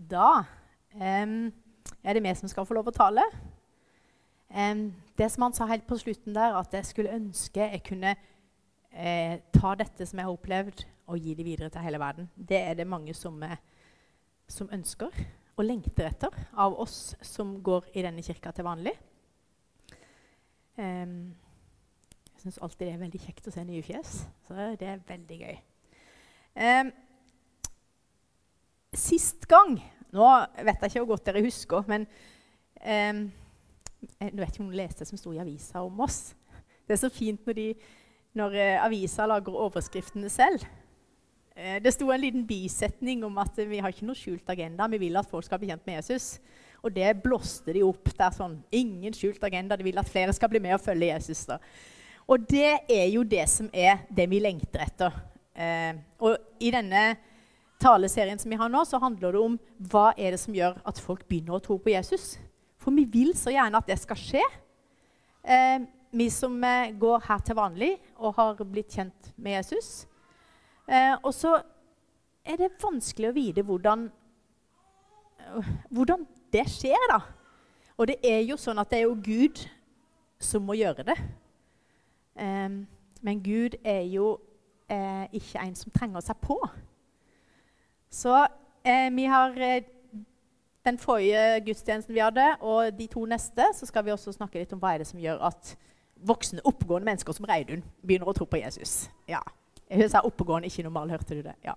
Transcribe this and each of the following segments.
Da er det vi som skal få lov å tale. Det som han sa helt på slutten der, at jeg skulle ønske jeg kunne ta dette som jeg har opplevd, og gi det videre til hele verden. Det er det mange som ønsker og lengter etter av oss som går i denne kirka til vanlig. Jeg synes alltid det er veldig kjekt å se nye fjes, så det er veldig gøy. Sist gang, nå vet jeg ikke hvor godt dere husker, men jeg vet ikke om du leste det som stod i avisa om oss. Det er så fint når avisa lager overskriftene selv. Det stod en liten bisetning om at vi har ikke noe skjult agenda, vi vil at folk skal bli kjent med Jesus. Og det blåste de opp der sånn, ingen skjult agenda, de vil at flere skal bli med og følge Jesus da. Og det er jo det som er det vi lengter etter. Og i denne taleserien som vi har nå, så handler det om hva er det som gjør at folk begynner å tro på Jesus. For vi vil så gjerne at det skal skje. Vi som går her til vanlig og har blitt kjent med Jesus. Og så er det vanskelig å vite hvordan det skjer da. Og det er jo sånn at det er jo Gud som må gjøre det. Men Gud er jo ikke en som trenger seg på. Så vi har den forrige gudstjenesten vi hadde, og de to neste, så skal vi også snakke litt om hva er det som gjør at voksne, oppegående mennesker som Reidun begynner å tro på Jesus. Ja, jeg sa oppegående, ikke normal, hørte du det? Ja.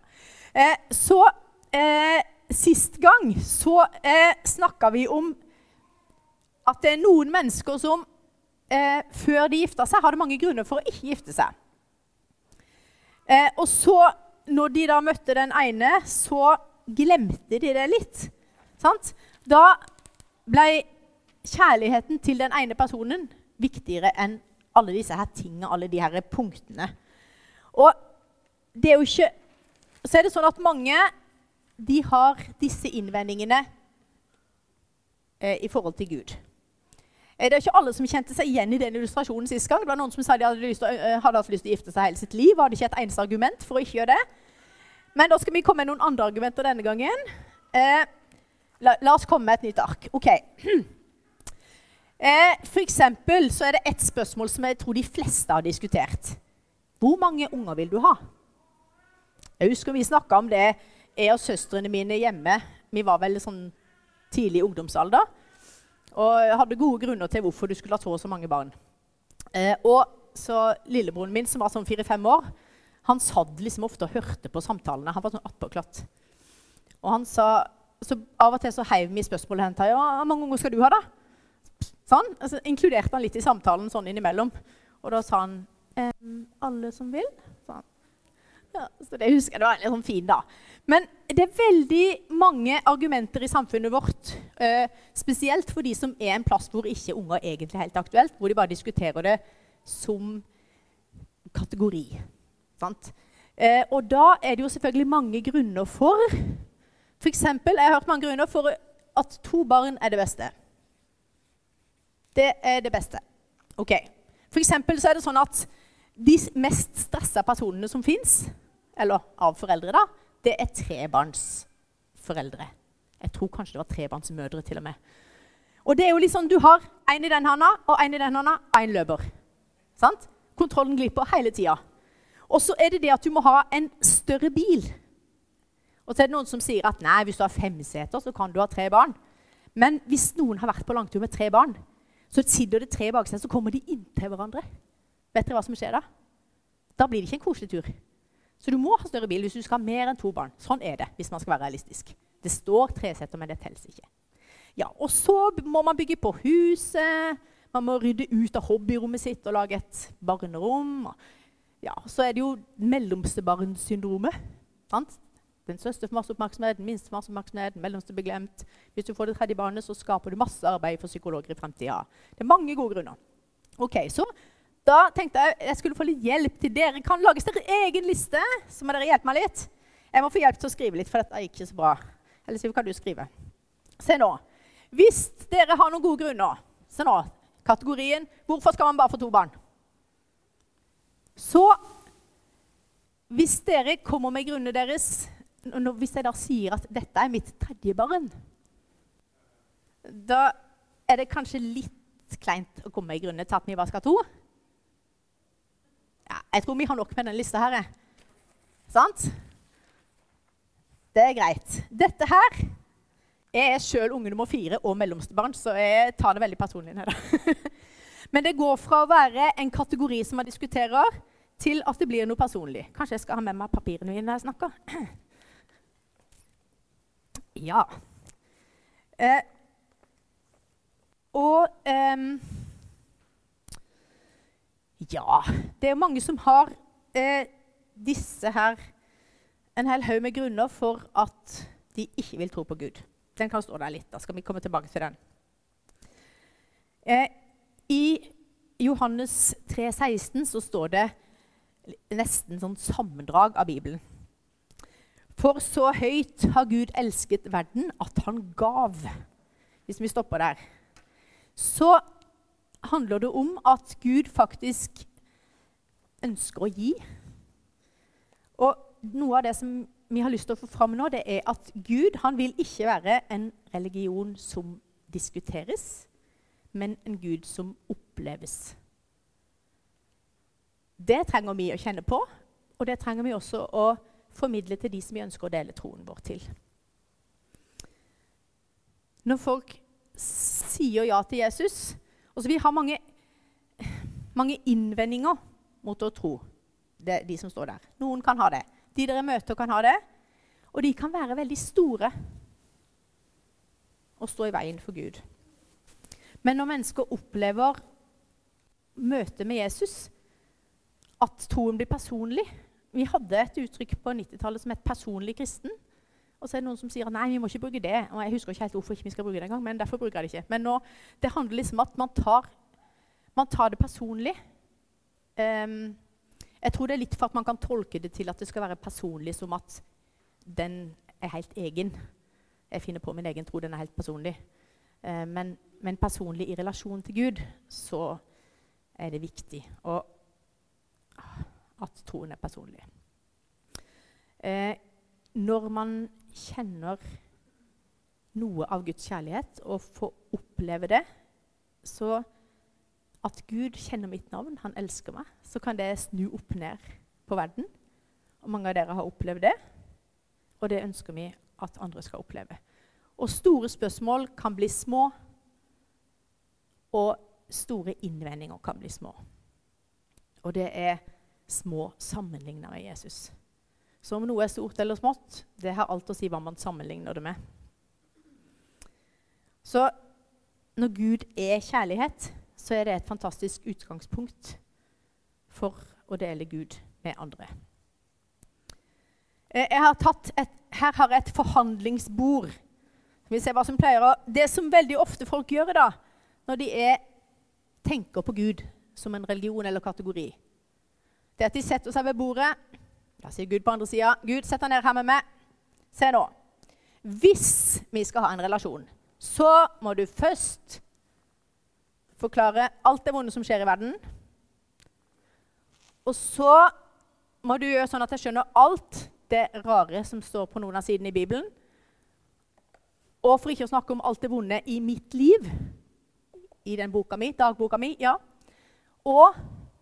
Sist gang så snakket vi om at det er noen mennesker som før de gifter seg, hadde mange grunner for å ikke gifte seg. Og så, når de da møtte den ene, så glemte de det litt. Sant? Da ble kjærligheten til den ene personen viktigere enn alle disse her tingene, alle de her punktene. Og det er jo ikke... Så er det sånn at mange, de har disse innvendingene i forhold til Gud. Det er ikke alle som kjente seg igjen i den illustrasjonen sist gang. Det var noen som sa de hadde hatt lyst til å gifte seg hele sitt liv, og hadde ikke et eneste argument for å ikke gjøre det. Men da skal vi komme med noen andre argumenter denne gangen. La oss komme med et nytt ark. Ok. For eksempel så er det et spørsmål som jeg tror de fleste har diskutert. Hvor mange unger vil du ha? Jeg husker vi snakket om det, jeg og søstrene mine hjemme. Vi var vel sånn tidlig ungdomsalder, og hadde gode grunner til hvorfor du skulle ha så mange barn. Og så lillebroren min, som var sånn 4-5 år, han satt liksom ofte og hørte på samtalene. Han var sånn attpåklatt. Og han sa, så av og til så heiv vi spørsmålet hentet, ja, hvor mange unger skal du ha da? Sånn, altså, inkluderte han litt i samtalen sånn innimellom. Og da sa han, alle som vil? Sånn. Ja, så det husker jeg, det var litt sånn fin da. Men det er veldig mange argumenter i samfunnet vårt, spesielt for de som er en plass hvor ikke unger egentlig er helt aktuelt, hvor de bare diskuterer det som kategori. Sant? Og da er det jo selvfølgelig mange grunner for eksempel, jeg har hørt mange grunner for at 2 barn er det beste. Det er det beste. Ok. For eksempel så er det sånn at de mest stressede personene som finnes, eller av foreldre da, det er 3-barnsforeldre. Jeg tror kanskje det var 3-barnsmødre til og med. Og det er jo liksom, du har en i den handa, og en i den handa, en løper. Sant? Kontrollen glipper hele tiden. Og så er det det at du må ha en større bil. Og så er det noen som sier at nei, hvis du har 5 seter, så kan du ha 3 barn. Men hvis noen har vært på langtur med 3 barn, så sitter det 3 bak seg, så kommer de inn til hverandre. Vet dere hva som skjer da? Da blir det ikke en koselig tur. Så du må ha større bil hvis du skal ha mer enn 2 barn. Sånn er det, hvis man skal være realistisk. Det står 3 seter, men det telles ikke. Ja, og så må man bygge på huset, man må rydde ut av hobbyrommet sitt og lage et barnerom. Ja, så er det jo mellomste barnsyndromet, sant? Den største får masse oppmerksomhet, den minste får masse oppmerksomhet, den mellomste blir glemt. Hvis du får det 3. barnet, så skaper du masse arbeid for psykologer i fremtiden. Det er mange gode grunner. Ok, så da tenkte jeg skulle få litt hjelp til dere. Kan lages dere egen liste, så må dere hjelpe meg litt. Jeg må få hjelp til å skrive litt, for dette er ikke så bra. Eller så kan du skrive. Se nå. Hvis dere har noen gode grunner, se nå, kategorien, hvorfor skal man bare få 2 barn? Så hvis dere kommer med grunnene deres, hvis jeg da sier at dette er mitt tredje barn, da er det kanskje litt kleint å komme i grunnet til at vi bare skal ha 2. Ja, jeg tror vi har nok med den lista her. Sant? Det er greit. Dette her er selv unge nummer 4 og mellomste barn, så jeg tar det veldig personlig her da. Men det går fra å være en kategori som man diskuterer, til at det blir noe personlig. Kanskje jeg skal ha med meg papirene mine når jeg snakker. Ja. Ja, det er mange som har disse her, en hel haug med grunner for at de ikke vil tro på Gud. Den kan stå der litt, da skal vi komme tilbake til den. I Johannes 3,16 så står det nesten sånn sammendrag av Bibelen. For så høyt har Gud elsket verden at han gav. Hvis vi stopper der. Så handler det om at Gud faktisk ønsker å gi. Og noe av det som vi har lyst til å få fram nå, det er at Gud, han vil ikke være en religion som diskuteres, men en Gud som oppleves. Det trenger vi å kjenne på, og det trenger vi også å formidle til de som vi ønsker å dele troen vår til. Når folk sier ja til Jesus, og så vi har mange innvendinger mot å tro, det er de som står der. Noen kan ha det. De dere møter kan ha det, og de kan være veldig store og stå i veien for Gud. Men når mennesker opplever møtet med Jesus, at troen blir personlig. Vi hadde et uttrykk på 90-tallet som het personlig kristen. Og så er det noen som sier, nei, vi må ikke bruke det. Og jeg husker ikke helt hvorfor ikke vi skal bruke det en gang, men derfor bruker jeg det ikke. Men nå, det handler liksom om at man tar det personlig. Jeg tror det er litt for at man kan tolke det til at det skal være personlig som at den er helt egen. Jeg finner på min egen tro, den er helt personlig. Men personlig i relasjon til Gud, så er det viktig. Og at troen er personlig. Når man kjenner noe av Guds kjærlighet og får oppleve det, så at Gud kjenner mitt navn, han elsker meg, så kan det snu opp ned på verden. Og mange av dere har opplevd det, og det ønsker vi at andre skal oppleve. Og store spørsmål kan bli små, og store innvendinger kan bli små. Og det er små sammenlignet med Jesus. Så om noe er stort eller smått, det har alt å si hva man sammenligner det med. Så når Gud er kjærlighet, så er det et fantastisk utgangspunkt for å dele Gud med andre. Her har jeg et forhandlingsbord. Vi ser hva som pleier å... Det som veldig ofte folk gjør da, når de tenker på Gud som en religion eller kategori, det er at de setter seg ved bordet. Da sier Gud på andre siden, Gud, sett deg ned her med meg. Se nå. Hvis vi skal ha en relasjon, så må du først forklare alt det vonde som skjer i verden. Og så må du gjøre sånn at jeg skjønner alt det rare som står på noen av sidene i Bibelen. Og for ikke å snakke om alt det vonde i mitt liv, i den boka mi, dagboka mi, ja. Og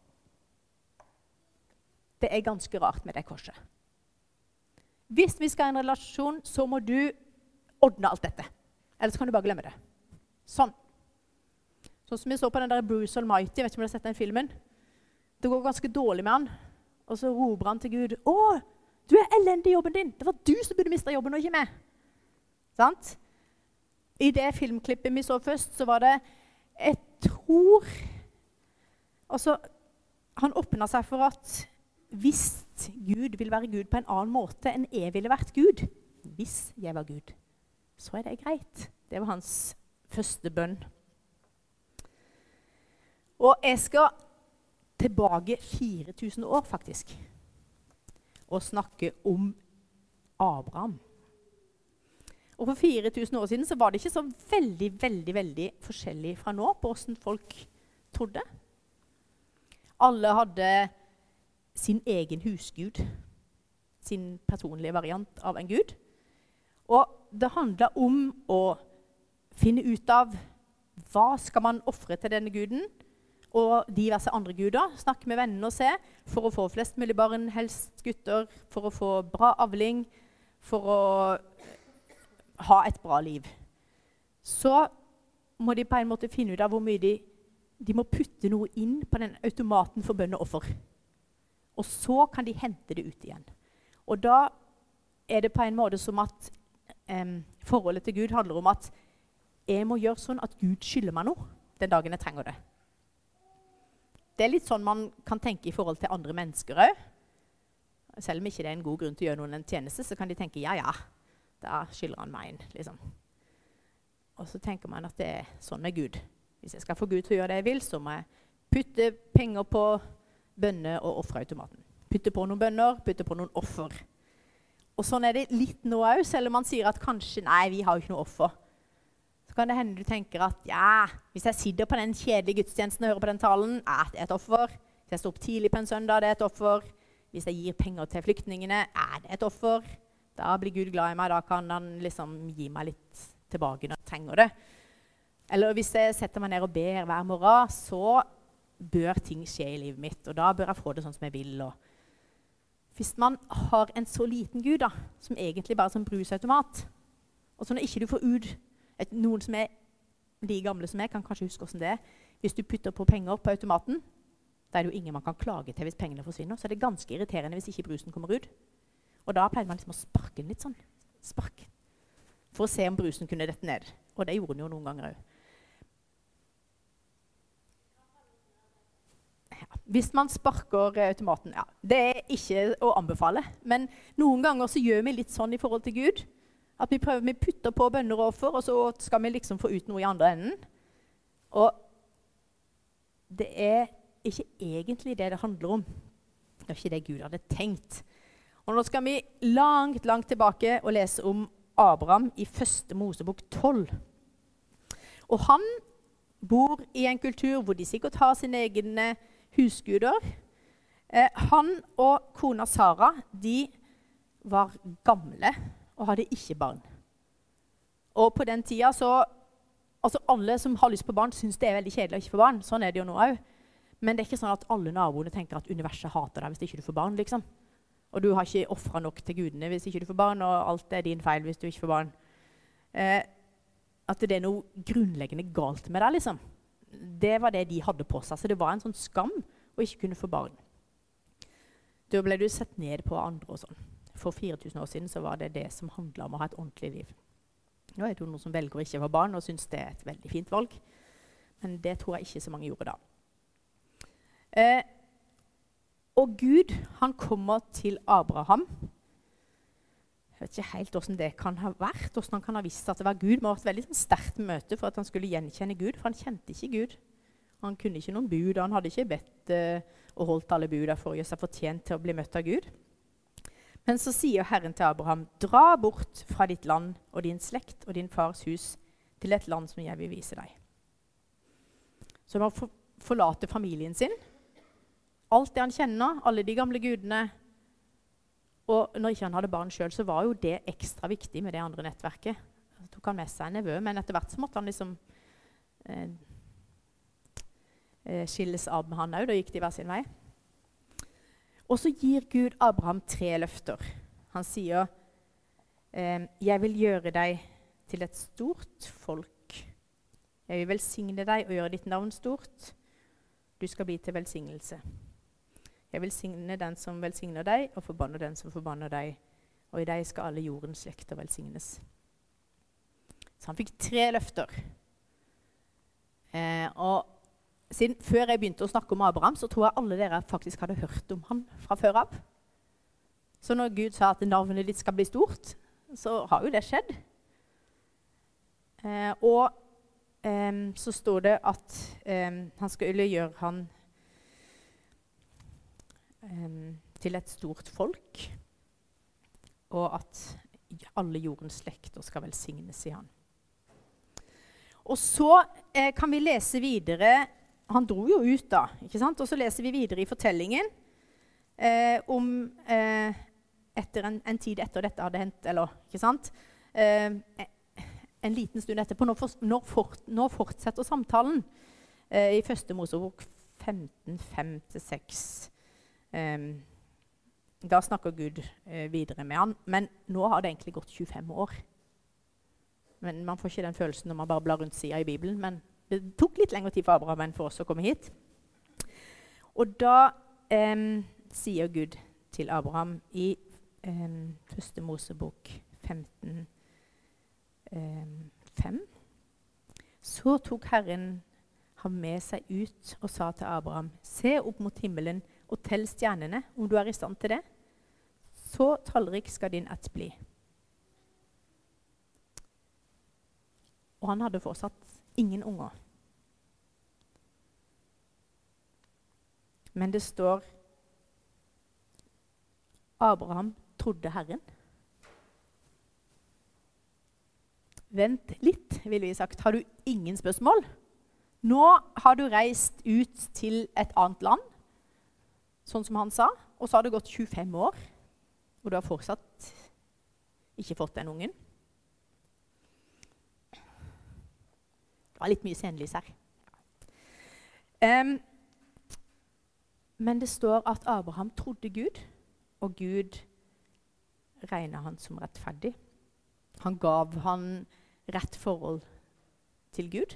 det er ganske rart med det korset. Hvis vi skal ha en relasjon, så må du ordne alt dette. Ellers kan du bare glemme det. Sånn. Sånn som vi så på den der Bruce Almighty, vet ikke om du har sett den filmen? Det går ganske dårlig med han. Og så roper han til Gud, «Å, du er elendig i jobben din. Det var du som burde miste jobben, og ikke meg.» Sant? I det filmklippet vi så først, så var det, jeg tror, altså, han åpnet seg for at hvis Gud vil være Gud på en annen måte enn jeg ville vært Gud, hvis jeg var Gud, så er det greit. Det var hans første bønn. Og jeg skal tilbake 4000 år faktisk, og snakke om Abraham. Og for 4000 år siden så var det ikke så veldig forskjellig fra nå på hvordan folk trodde. Alle hadde sin egen husgud. sin personlige variant av en Gud. Og det handler om å finne ut av hva skal man offre til denne guden, og diverse andre guder. Snakke med vennene og se, for å få flest mulig barn, helst gutter, for å få bra avling, for å ha et bra liv. Så må de på en måte finne ut av hvor mye de må putte noe inn på den automaten for bønn og offer. Og så kan de hente det ut igjen. Og da er det på en måte som at forholdet til Gud handler om at jeg må gjøre sånn at Gud skylder meg noe den dagen jeg trenger det. Det er litt sånn man kan tenke i forhold til andre mennesker også. Selv om ikke det er en god grunn til å gjøre noen en tjeneste, så kan de tenke, ja, da skylder han meg inn, liksom. Og så tenker man at det er sånn med Gud. Hvis jeg skal få Gud til å gjøre det jeg vil, så må jeg putte penger på bønne- og offerautomaten. Putte på noen bønner, putte på noen offer. Og sånn er det litt nå også, selv om man sier at kanskje, nei, vi har jo ikke noe offer. Så kan det hende du tenker at, ja, hvis jeg sitter på den kjedelige gudstjenesten og hører på den talen, det er et offer. Hvis jeg står opp tidlig på en søndag, det er et offer. Hvis jeg gir penger til flyktningene, det er et offer. Da blir Gud glad i meg, da kan han liksom gi meg litt tilbake når jeg trenger det. Eller hvis jeg setter meg ned og ber hver morgen, så bør ting skje i livet mitt, og da bør jeg få det sånn som jeg vil. Hvis man har en så liten Gud, da, som egentlig bare er som brusautomat, og så når ikke du får ut noen som er like gamle som jeg, kan kanskje huske hvordan det er. Hvis du putter på penger på automaten, da er det jo ingen man kan klage til hvis pengene forsvinner, så er det ganske irriterende hvis ikke brusen kommer ut. Og da pleide man liksom å sparke den litt sånn. Spark. For å se om brusen kunne dette ned. Og det gjorde den jo noen ganger også. Hvis man sparker automaten, det er ikke å anbefale. Men noen ganger så gjør vi litt sånn i forhold til Gud. At vi putter på bønner og offer, og så skal vi liksom få ut noe i andre enden. Og det er ikke egentlig det det handler om. Det er ikke det Gud hadde tenkt. Og nå skal vi langt, langt tilbake og lese om Abraham i 1. Mosebok 12. Og han bor i en kultur hvor de sikkert har sine egne husguder. Han og kona Sara, de var gamle og hadde ikke barn. Og på den tida så, altså alle som har lyst på barn synes det er veldig kjedelig å ikke få barn. Sånn er det jo nå også. Men det er ikke sånn at alle naboene tenker at universet hater deg hvis ikke du får barn, liksom. Og du har ikke offret nok til gudene hvis ikke du får barn, og alt er din feil hvis du ikke får barn. At det er noe grunnleggende galt med deg, liksom. Det var det de hadde på seg, så det var en sånn skam å ikke kunne få barn. Da ble du sett ned på andre og sånn. For 4000 år siden så var det det som handlet om å ha et ordentlig liv. Nå er det jo noen som velger å ikke få barn og synes det er et veldig fint valg. Men det tror jeg ikke så mange gjorde da. Og Gud, han kommer til Abraham. Jeg vet ikke helt hvordan det kan ha vært, hvordan han kan ha visst at det var Gud. Det må ha vært et veldig sterkt møte for at han skulle gjenkjenne Gud, for han kjente ikke Gud. Han kunne ikke noen bud, han hadde ikke bedt og holdt alle buda for å gjøre seg fortjent til å bli møtt av Gud. Men så sier Herren til Abraham, dra bort fra ditt land og din slekt og din fars hus til et land som jeg vil vise deg. Så han må forlate familien sin. Alt det han kjenner, alle de gamle gudene. Og når ikke han hadde barn selv, så var jo det ekstra viktig med det andre nettverket. Så tok han med seg en nevø, men etter hvert så måtte han liksom skilles av med han også, da gikk de hver sin vei. Og så gir Gud Abraham 3 løfter. Han sier, jeg vil gjøre deg til et stort folk. Jeg vil velsigne deg og gjøre ditt navn stort. Du skal bli til velsignelse. Jeg vil signe den som velsigner deg, og forbanne den som forbanner deg. Og i deg skal alle jordens slekter velsignes. Så han fikk 3 løfter. Og før jeg begynte å snakke om Abraham, så tror jeg alle dere faktisk hadde hørt om han fra før av. Så når Gud sa at navnet ditt skal bli stort, så har jo det skjedd. Så står det at han skulle gjøre han til et stort folk, og at alle jordens slekter skal velsignes i han. Og så kan vi lese videre. Han dro jo ut da, ikke sant? Og så leser vi videre i fortellingen om etter en tid etter dette hadde hendt, eller ikke sant? En liten stund etterpå, nå fortsetter samtalen i første Mosebok 15, 5-6. Da snakker Gud videre med han, men nå har det egentlig gått 25 år. Men man får ikke den følelsen når man bare blar rundt siden i Bibelen, men det tok litt lengre tid for Abraham enn for oss å komme hit. Og da sier Gud til Abraham i første Mosebok 15, 5. Så tok Herren ham med seg ut og sa til Abraham, se opp mot himmelen og tell stjernene, om du er i stand til det. Så tallrik skal din ett bli. Og han hadde fortsatt ingen unger. Men det står, Abraham trodde Herren. Vent litt, ville vi sagt. Har du ingen spørsmål? Nå har du reist ut til et annet land, sånn som han sa, og så har det gått 25 år, og du har fortsatt ikke fått den ungen. Det var litt mye scenelys her. Men det står at Abraham trodde Gud, og Gud regnet han som rettferdig. Han gav han rett forhold til Gud.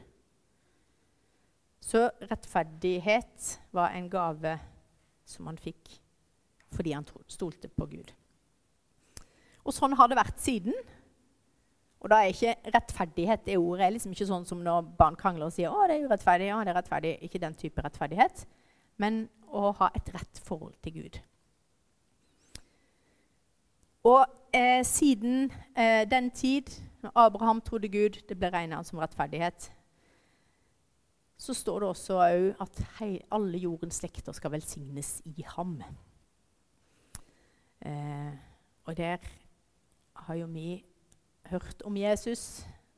Så rettferdighet var en gave som han fikk fordi han stolte på Gud. Og sånn har det vært siden. Og da er ikke rettferdighet det ordet. Det er liksom ikke sånn som når barn krangler og sier «Å, det er urettferdig, ja, det er rettferdig». Ikke den type rettferdighet, men å ha et rett forhold til Gud. Og siden den tid, når Abraham trodde Gud, det ble regnet han som rettferdighet, så står det også at alle jordens slekter skal velsignes i ham. Og der har jo vi hørt om Jesus,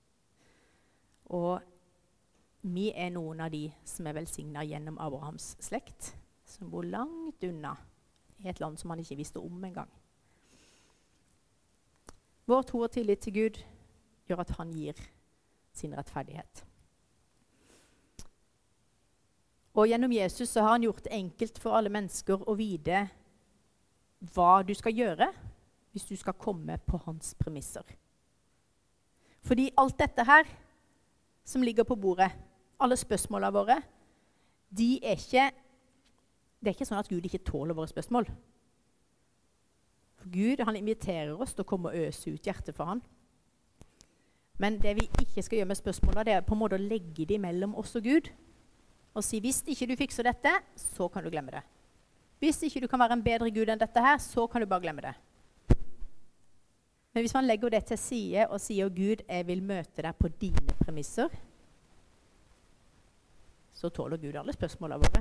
og vi er noen av de som er velsignet gjennom Abrahams slekt, som bor langt unna i et land som han ikke visste om engang. Vår tro og tillit til Gud gjør at han gir sin rettferdighet. Og gjennom Jesus så har han gjort det enkelt for alle mennesker å vite hva du skal gjøre hvis du skal komme på hans premisser. Fordi alt dette her som ligger på bordet, alle spørsmålene våre, det er ikke sånn at Gud ikke tåler våre spørsmål. For Gud, han inviterer oss til å komme og øse ut hjertet for han. Men det vi ikke skal gjøre med spørsmålene, det er på en måte å legge det mellom oss og Gud. Og si, hvis ikke du fikser dette, så kan du glemme det. Hvis ikke du kan være en bedre Gud enn dette her, så kan du bare glemme det. Men hvis man legger det til side og sier, Gud, jeg vil møte deg på dine premisser, så tåler Gud alle spørsmålene våre.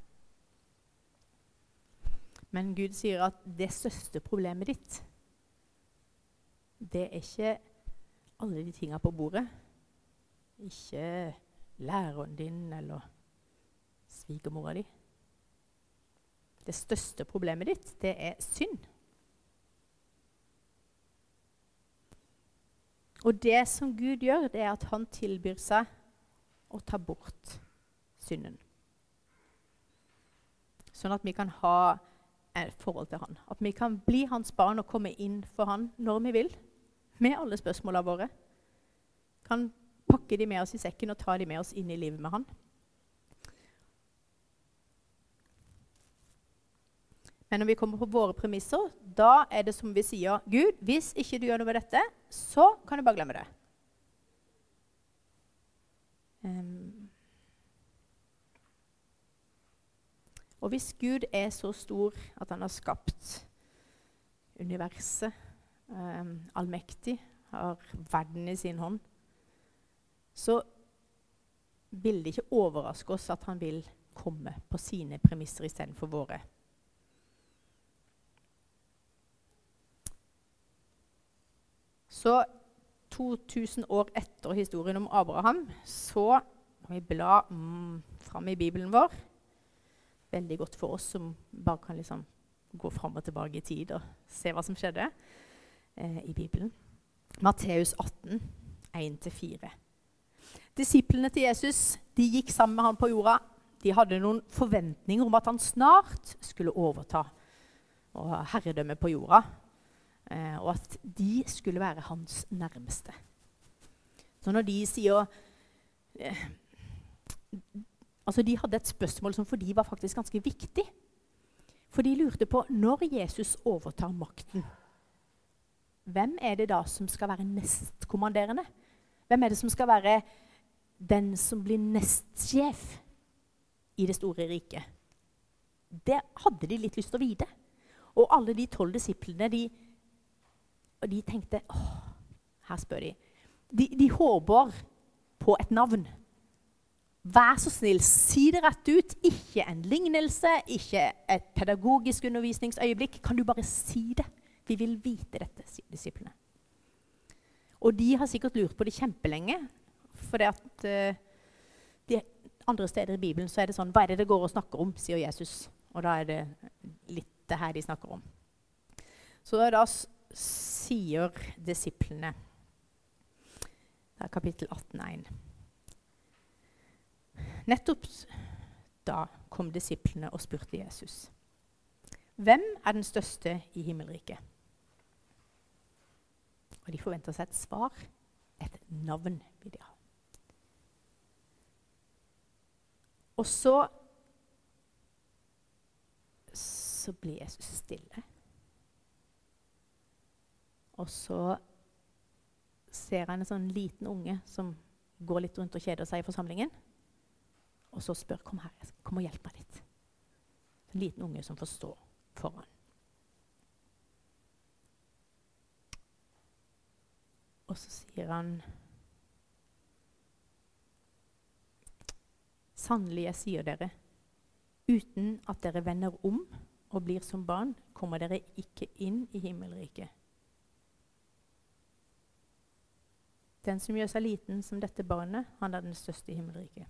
Men Gud sier at det største problemet ditt, det er ikke alle de tingene på bordet. Ikke læreren din eller svigermora di. Det største problemet ditt, det er synd. Og det som Gud gjør, det er at han tilbyr seg å ta bort synden. Sånn at vi kan ha et forhold til han. At vi kan bli hans barn og komme inn for han når vi vil, med alle spørsmålene våre. Kan pakke de med oss i sekken og ta de med oss inn i livet med han. Men når vi kommer på våre premisser, da er det som vi sier, Gud, hvis ikke du gjør noe med dette, så kan du bare glemme det. Og hvis Gud er så stor at han har skapt universet, allmektig, har verden i sin hånd, så vil det ikke overraske oss at han vil komme på sine premisser i stedet for våre. Så 2000 år etter historien om Abraham, så kan vi bla fram i Bibelen vår. Veldig godt for oss som bare kan liksom gå frem og tilbake i tid og se hva som skjedde i Bibelen. Matteus 18, 1-4. Disiplene til Jesus, de gikk sammen med han på jorda. De hadde noen forventninger om at han snart skulle overta og herredømme på jorda, og at de skulle være hans nærmeste. Så når de sier altså de hadde et spørsmål som for de var faktisk ganske viktig. For de lurte på, når Jesus overtar makten, hvem er det da som skal være nestkommanderende? Hvem er det som skal være den som blir nestsjef i det store riket? Det hadde de litt lyst til å vite. Og alle de 12 disiplene, de tenkte, her spør de. De håper på et navn. Vær så snill, si det rett ut. Ikke en lignelse, ikke et pedagogisk undervisningsøyeblikk. Kan du bare si det? Vi vil vite dette, sier disiplene. Og de har sikkert lurt på det kjempelenge, for det at de andre steder i Bibelen så er det sånn, hva er det det går og snakker om, sier Jesus. Og da er det litt det her de snakker om. Så da sier disiplene, det er kapittel 18:1. Nettopp da kom disiplene og spurte Jesus. Hvem er den største i himmelriket? Og de forventer seg et svar, et navn vil de ha. Og så blir Jesus stille. Og så ser han en sånn liten unge som går litt rundt og kjeder seg i forsamlingen. Og så spør, kom her, kom og hjelp meg litt. En liten unge som får stå foran. Og så sier han, sannelig jeg sier dere, uten at dere vender om og blir som barn, kommer dere ikke inn i himmelriket. Den som gjør seg liten som dette barnet, han er den største i himmelriket.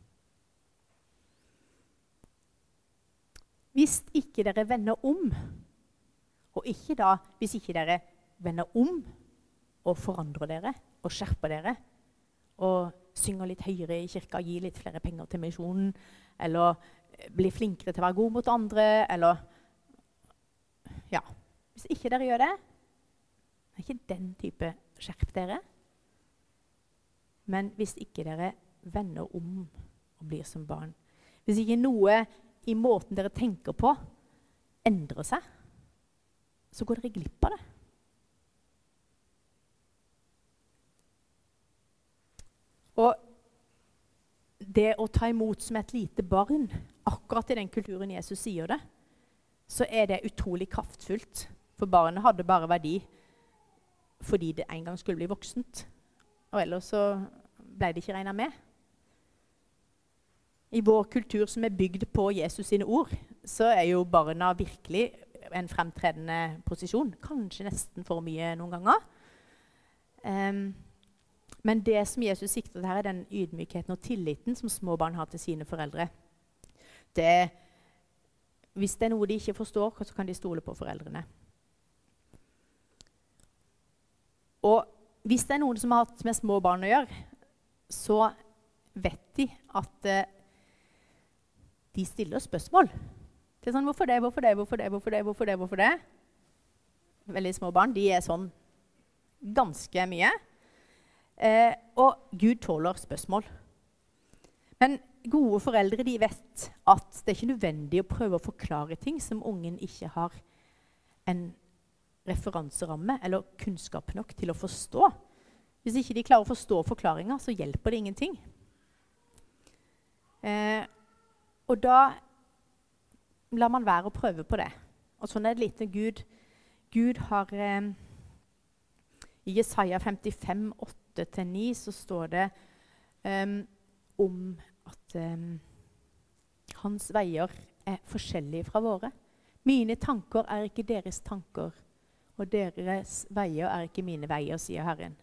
Hvis ikke dere vender om, og ikke da, hvis ikke dere vender om og forandrer dere og skjerper dere, og synger litt høyere i kirka, gir litt flere penger til misjonen, eller blir flinkere til å være god mot andre, eller ja, hvis ikke dere gjør det, er ikke den type skjerp dere. Men hvis ikke dere vender om og blir som barn, hvis ikke noe i måten dere tenker på endrer seg, så går dere glipp av det. Og det å ta imot som et lite barn, akkurat i den kulturen Jesus sier det, så er det utrolig kraftfullt. For barnet hadde bare verdi fordi det en gang skulle bli voksent. Og ellers så ble det ikke regnet med. I vår kultur som er bygd på Jesus sine ord, så er jo barna virkelig en fremtredende posisjon. Kanskje nesten for mye noen ganger. Men det som Jesus sikter til her, er den ydmykheten og tilliten som små barn har til sine foreldre. Hvis det er noe de ikke forstår, så kan de stole på foreldrene. Og hvis det er noen som har hatt med små barn å gjøre, så vet de at de stiller spørsmål. Det er sånn, hvorfor det, hvorfor det, hvorfor det, hvorfor det, hvorfor det, hvorfor det? Veldig små barn, de er sånn ganske mye. Og Gud tåler spørsmål. Men gode foreldre, de vet at det er ikke nødvendig å prøve å forklare ting som ungen ikke har en referanseramme eller kunnskap nok til å forstå. Hvis ikke de klarer å forstå forklaringer, så hjelper det ingenting. Og da lar man være å prøve på det. Og sånn er det litt med Gud. Gud har i Jesaja 55, 8-9, så står det om at hans veier er forskjellige fra våre. Mine tanker er ikke deres tanker, og deres veier er ikke mine veier, sier Herren.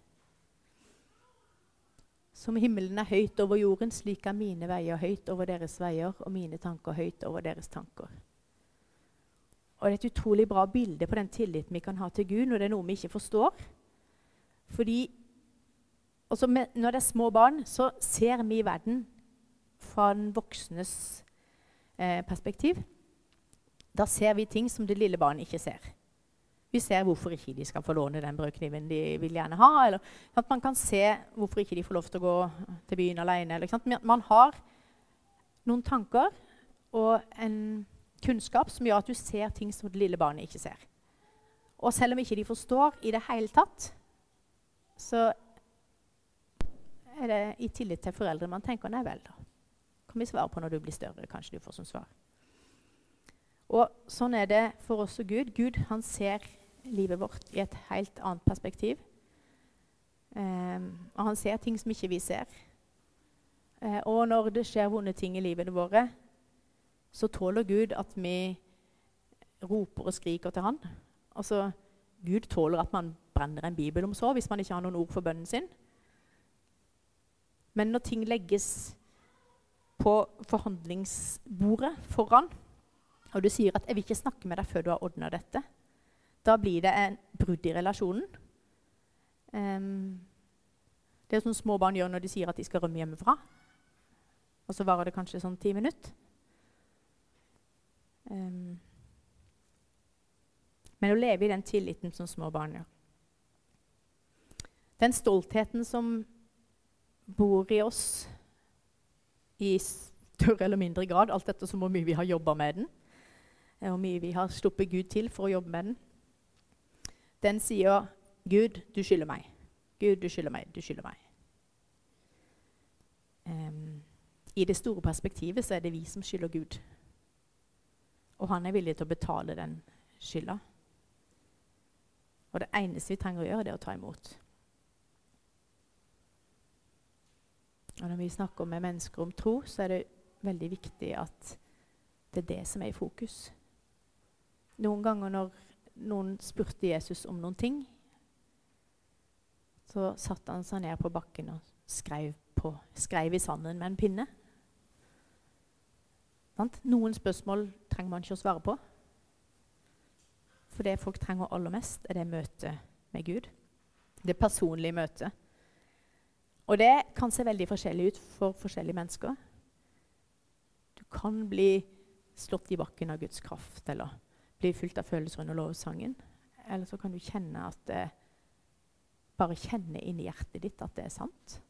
Som himmelen er høyt over jorden, slik er mine veier høyt over deres veier, og mine tanker høyt over deres tanker. Og det er et utrolig bra bilde på den tilliten vi kan ha til Gud når det er noe vi ikke forstår. Fordi også når det er små barn, så ser vi verden fra den voksnes perspektiv. Da ser vi ting som det lille barnet ikke ser. Vi ser hvorfor ikke de skal få låne den brødkniven de vil gjerne ha. Eller at man kan se hvorfor ikke de får lov til å gå til byen alene. Eller, man har noen tanker og en kunnskap som gjør at du ser ting som det lille barnet ikke ser. Og selv om ikke de forstår i det hele tatt, så er det i tillit til foreldre man tenker, nei vel da. Kan vi svare på når du blir større, kanskje du får som svar. Og sånn er det for oss og Gud. Gud, han ser livet vårt i et helt annet perspektiv. Og han ser ting som ikke vi ser. Og når det skjer vonde ting i livene våre, så tåler Gud at vi roper og skriker til han. Altså, Gud tåler at man brenner en bibel om så, hvis man ikke har noen ord for bønnen sin. Men når ting legges på forhandlingsbordet foran, og du sier at jeg vil ikke snakke med deg før du har ordnet dette, da blir det en brudd i relasjonen. Det er sånn små barn gjør når de sier at de skal rømme hjemmefra. Og så varer det kanskje sånn 10 minutter. Men å leve i den tilliten som små barn gjør. Den stoltheten som bor i oss i større eller mindre grad, alt dette som hvor mye vi har jobbet med den, og hvor mye vi har sluppet Gud til for å jobbe med den, den sier, Gud, du skylder meg. Gud, du skylder meg, du skylder meg. I det store perspektivet så er det vi som skylder Gud. Og han er villig til å betale den skylda. Og det eneste vi trenger å gjøre, det er å ta imot. Og når vi snakker med mennesker om tro, så er det veldig viktig at det er det som er i fokus. Noen ganger når noen spurte Jesus om noen ting, så satte han seg ned på bakken og skrev i sanden med en pinne. Noen spørsmål trenger man ikke å svare på. For det folk trenger aller mest er det møtet med Gud. Det personlige møtet. Og det kan se veldig forskjellig ut for forskjellige mennesker. Du kan bli slått i bakken av Guds kraft, eller bli fylt av følelser under lovsangen. Eller så kan du kjenne at det bare kjenne inn i hjertet ditt at det er sant.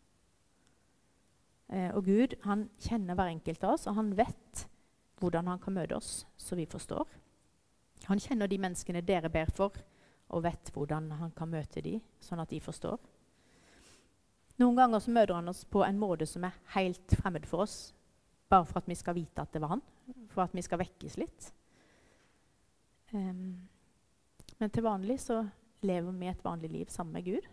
Og Gud, han kjenner hver enkelt av oss, og han vet hvordan han kan møte oss, så vi forstår. Han kjenner de menneskene dere ber for, og vet hvordan han kan møte de, sånn at de forstår. Noen ganger så møter han oss på en måte som er helt fremmed for oss, bare for at vi skal vite at det var han, for at vi skal vekkes litt. Men til vanlig så lever vi et vanlig liv sammen med Gud.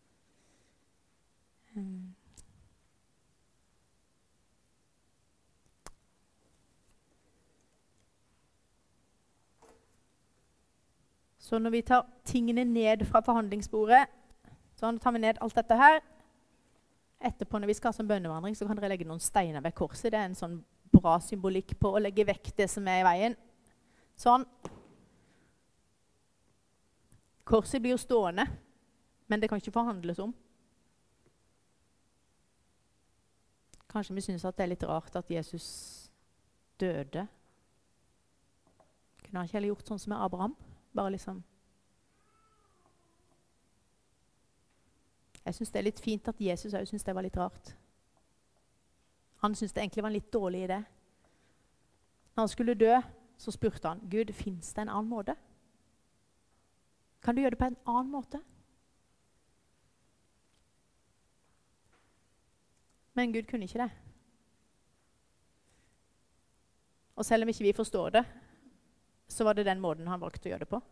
Så når vi tar tingene ned fra forhandlingsbordet, så tar vi ned alt dette her. Etterpå når vi skal ha sånn bønnevandring, så kan dere legge noen steiner ved korset. Det er en sånn bra symbolikk på å legge vekk det som er i veien. Sånn. Korset blir jo stående, men det kan ikke forhandles om. Kanskje vi synes at det er litt rart at Jesus døde. Kunne han ikke heller gjort sånn som med Abraham? Bare liksom. Jeg synes det er litt fint at Jesus også synes det var litt rart. Han synes det egentlig var en litt dårlig idé. Når han skulle dø, så spurte han, Gud, finnes det en annen måte? Kan du gjøre det på en annen måte? Men Gud kunne ikke det. Og selv om ikke vi forstår det, så var det den måten han valgte å gjøre det på.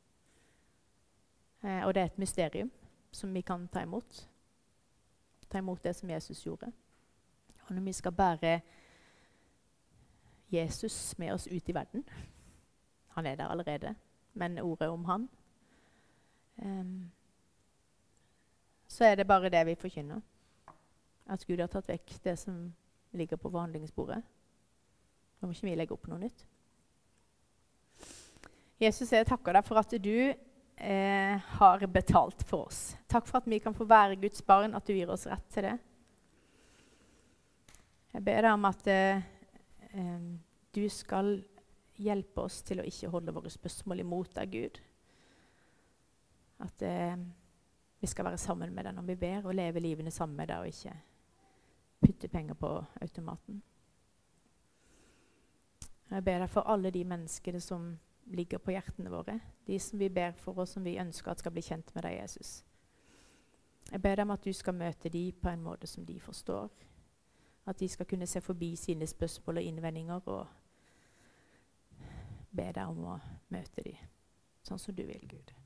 Og det er et mysterium som vi kan ta imot. Ta imot det som Jesus gjorde. Og når vi skal bære Jesus med oss ut i verden, han er der allerede, men ordet om han, så er det bare det vi forkynner. At Gud har tatt vekk det som ligger på forhandlingsbordet. Nå må ikke vi legge opp noe nytt. Jesus, jeg takker deg for at du har betalt for oss. Takk for at vi kan få være Guds barn, at du gir oss rett til det. Jeg ber deg om at du skal hjelpe oss til å ikke holde våre spørsmål imot deg, Gud. At vi skal være sammen med deg når vi ber, og leve livene sammen med deg, og ikke putte penger på automaten. Jeg ber deg for alle de menneskene som ligger på hjertene våre, de som vi ber for oss, som vi ønsker at skal bli kjent med deg, Jesus. Jeg ber deg om at du skal møte de på en måte som de forstår, at de skal kunne se forbi sine spørsmål og innvendinger, og be deg om å møte de, sånn som du vil, Gud.